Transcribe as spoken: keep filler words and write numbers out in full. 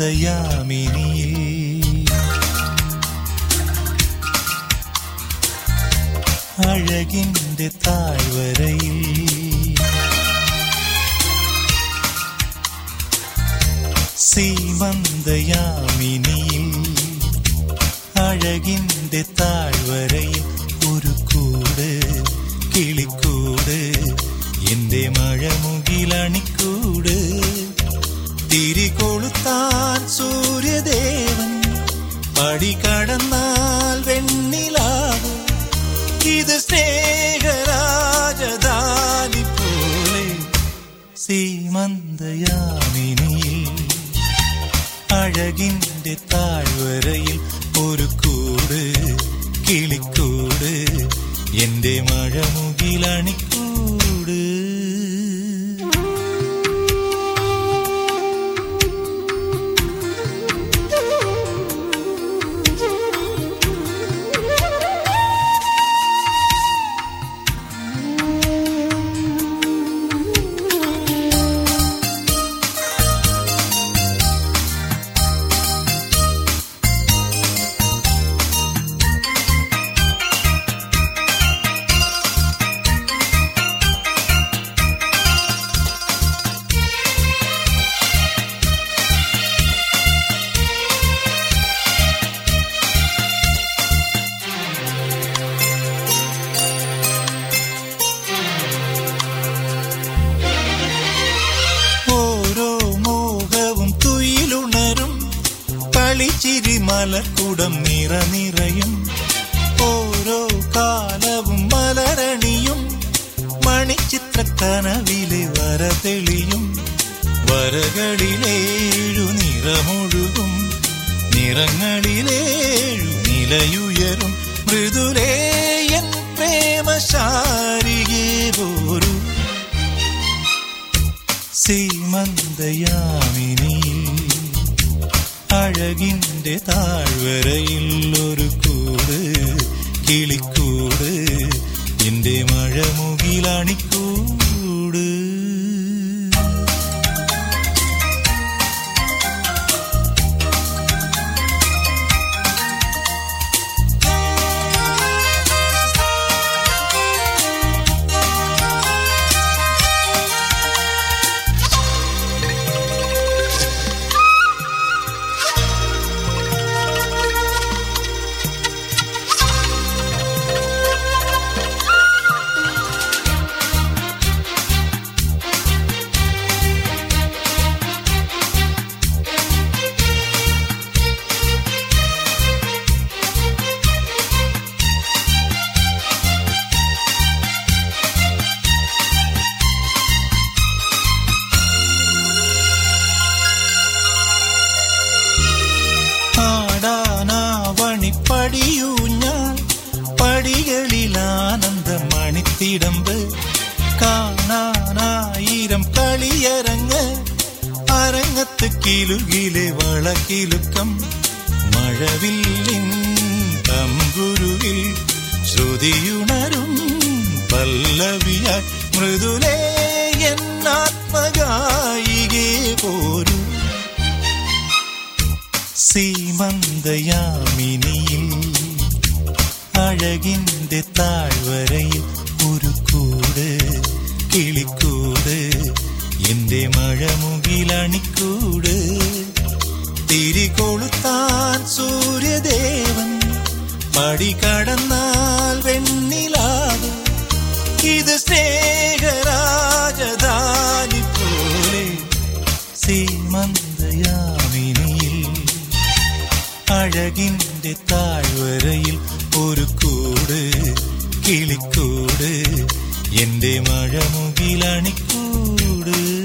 സീമന്തയാമിനിയിൽ അഴകിന്റെ താഴ്വരയിൽ സീമന്തയാമിനിയിൽ അഴകിന്റെ താഴ്വരയിൽ ഒരു കൂട് കിളിക്കൂട് എന്റെ മഴമുകിലണിക്കൂട് തിരികൊളുത്താൻ സൂര്യദേവൻ പടി കടന്നാൽ വെണ്ണിലാവ് ഇത് സ്നേഹരാജധാനി പോലെ സീമന്തയാമിനിയിൽ അഴകിന്റെ താഴ്വരയിൽ ഒരു കൂട് കിളിക്കൂട് എന്റെ മഴമുകിലണിക്കൂട് മലക്കുടം നിറ നിറയും ഓരോ കാലവും മലരണിയും മണിച്ചിത്രക്കനവിലെ വര തെളിയും വരകളിലേഴു നിറമൊഴുകും നിറങ്ങളിലേഴു നിലയുയരും മൃദുലേയൻ പ്രേമശാരികേ പോരു സീമന്തയാമിനിയിൽ അഴകിന്റെ താഴ്വരയിൽ ഒരു കൂട് കിളിക്കൂട് എന്റെ മഴമുകിലണിക്കൂട് പടിയൂഞ്ഞാൽ പടികളിലാനന്ദമണിത്തിടമ്പ് കാണാനായിരം കളിയരങ്ങ് അരങ്ങത്ത് കിലുകിലെ വളക്കിലുക്കം മഴവില്ലിൻ തമ്പുരുവിൽ ശ്രുതിയുണരും പല്ലവിയായി മൃദുലേ എന്നാത്മഗായികേ പോരു സീമന്തയാമിനിയിൽ അഴകിന്റെ താഴ്വരയിൽ ഒരു കൂട് കിളിക്കൂട് എന്റെ മഴമുകിലണിക്കൂട് തിരികൊളുത്താൻ സൂര്യദേവൻ പടി കടന്നാൽ വെണ്ണിലാവ് ഇത് സ്നേഹരാജധാനി പോലെ സീമന്തയാമിനിയിൽ അഴകിന്റെ താഴ്വരയിൽ ഒരു കൂട് കിളിക്കൂട് എന്റെ മഴമുകിലണിക്കൂട്